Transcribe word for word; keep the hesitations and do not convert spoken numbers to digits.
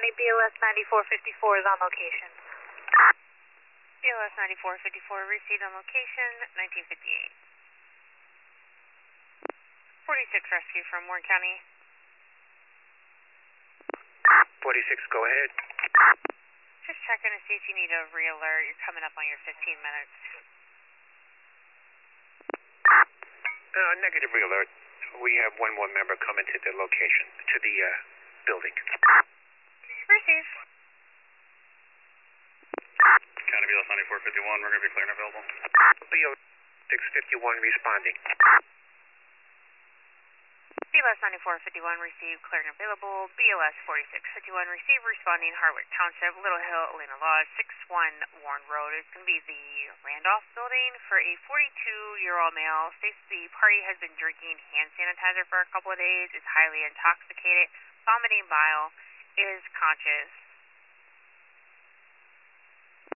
County, B L S ninety-four fifty-four is on location. B L S ninety-four fifty-four received on location, nineteen fifty-eight. forty-six rescue from Warren County. forty-six, go ahead. Just checking to see if you need a re-alert. You're coming up on your fifteen minutes. Uh, negative re-alert. We have one more member coming to the location, to the uh, building. Receive. County B L S ninety-four fifty-one, we're going to be clear and available. B L six fifty-one responding. B L S ninety-four fifty-one received, clear and available. B L S forty-six fifty-one received, responding Hardwick Township, Little Hill, Elena Lodge, six one Warren Road. It's going to be the Randolph building for a forty-two-year-old male. States the party has been drinking hand sanitizer for a couple of days, is highly intoxicated, vomiting bile, is conscious.